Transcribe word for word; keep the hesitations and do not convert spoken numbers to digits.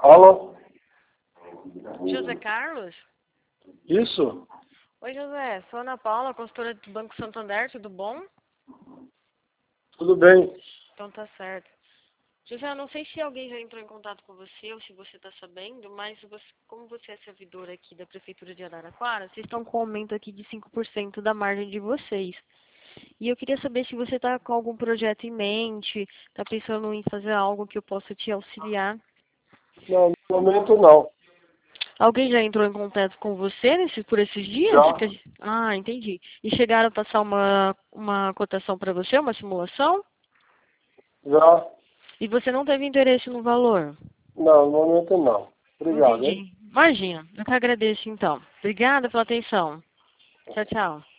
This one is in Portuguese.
Alô? José Carlos? Isso? Oi, José. Sou Ana Paula, consultora do Banco Santander. Tudo bom? Tudo bem? Então tá certo. José, eu não sei se alguém já entrou em contato com você ou se você está sabendo, mas você, como você é servidor aqui da Prefeitura de Araraquara, vocês estão com aumento aqui de cinco por cento da margem de vocês. E eu queria saber se você está com algum projeto em mente, está pensando em fazer algo que eu possa te auxiliar. Não, no momento não. Alguém já entrou em contato com você nesse, por esses dias? Já? Que a gente- Ah, entendi. E chegaram a passar uma, uma cotação para você, uma simulação? Já? E você não teve interesse no valor? Não, no momento não. Obrigado, hein? Entendi. Imagina. Eu que agradeço, então. Obrigada pela atenção. Tchau, tchau.